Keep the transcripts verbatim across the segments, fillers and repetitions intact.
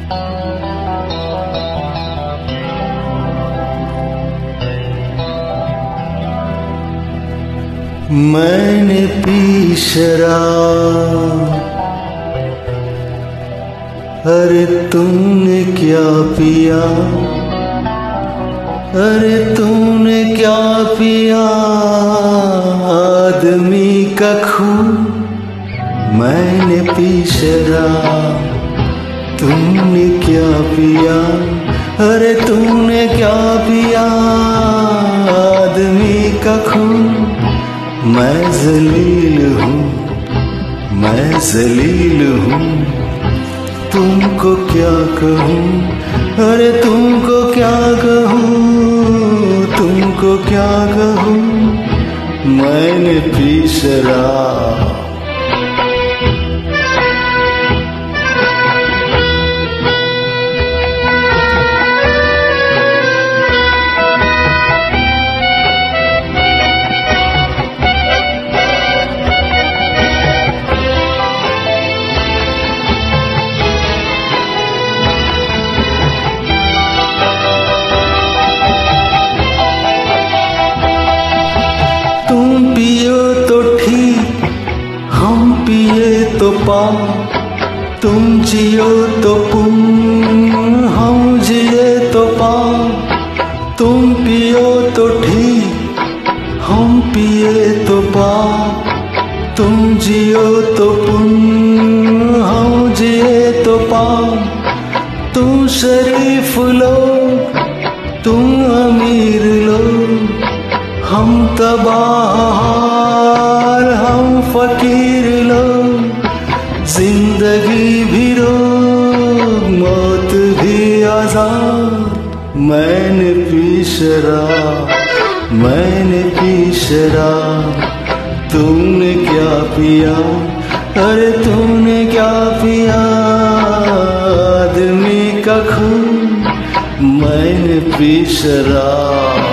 मैंने पी शराब, अरे तुमने क्या पिया, अरे तुमने क्या पिया, आदमी का खून। मैंने पी शराब, तुमने क्या पिया, अरे तुमने क्या पिया, आदमी का खून। मैं जलील हूँ, मैं जलील हूँ, तुमको क्या कहूँ, अरे तुमको क्या कहूँ, तुमको क्या कहूँ। मैंने पी शराब। पियो तो ठीक, हम पिए तो पाप, तुम जियो तो पुण्य, हम जिए तो पाप। तुम पियो तो ठीक, हम पिए तो पाप, तुम जियो तो पुण्य, हम जिए तो पाप। तुम शरीफ लोग, तुम अमीर लोग, हम तबाह, हम फकीर लोग। जिंदगी भी रोग, मौत भी आजाद। मैंने पी शराब, मैंने पी शराब, तुमने क्या पिया, अरे तुमने क्या पिया, आदमी का खून। मैंने पी शराब।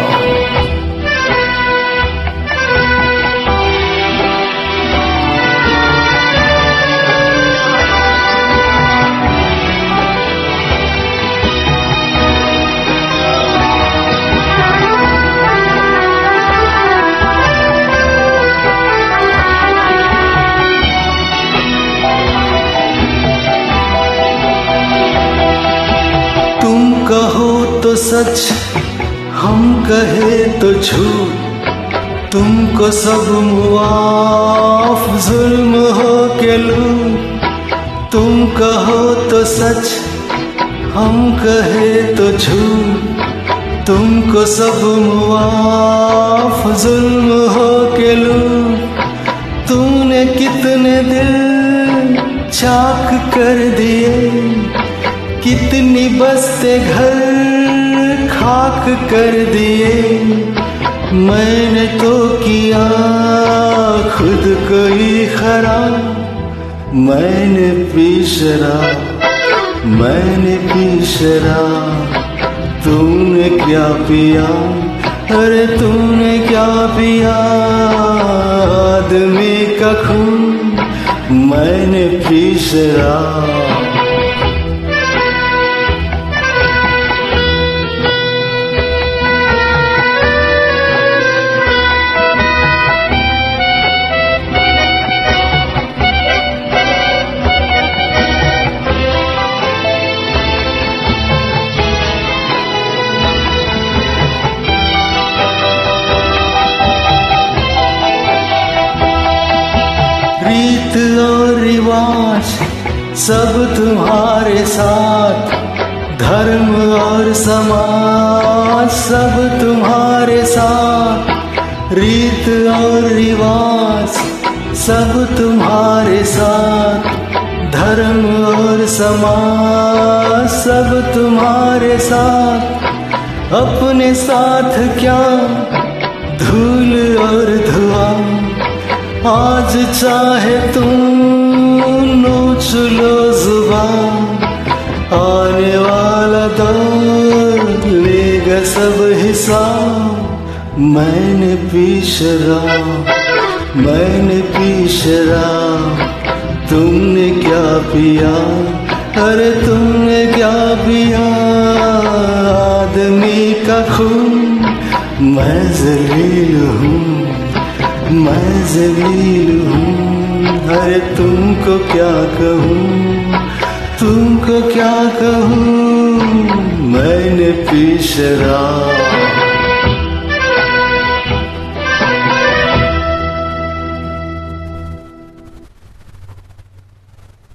कहो तो सच, हम कहे तो झूठ, तुमको सब मुआफ, जुल्म हो के लूट। तुम कहो तो सच, हम कहे तो झूठ, तुमको सब मुआफ, जुल्म हो के लूट। तुमने कितने दिल चाक कर दिए, कितनी बस्ते घर खाक कर दिए। मैंने तो किया खुद को ही खराब। मैंने पी शराब, मैंने पी शराब, तुमने क्या पिया, अरे तुमने क्या पिया, आदमी का खून। मैंने पी शराब। रीत और रिवाज सब तुम्हारे साथ, धर्म और समाज सब तुम्हारे साथ। रीत और रिवाज सब तुम्हारे साथ, धर्म और समाज सब तुम्हारे साथ। अपने साथ क्या धूल और धुआं, आज चाहे तुम नोच लो जुबान। आने वाला दौर लेगा सब हिसाब। मैंने पी शराब, मैंने पी शराब, तुमने क्या पिया, अरे तुमने क्या पिया आदमी का खून, मैं जलील हूँ, मैं जलील हूँ। अरे तुमको क्या कहूँ, तुमको क्या कहूँ, मैंने पी शराब।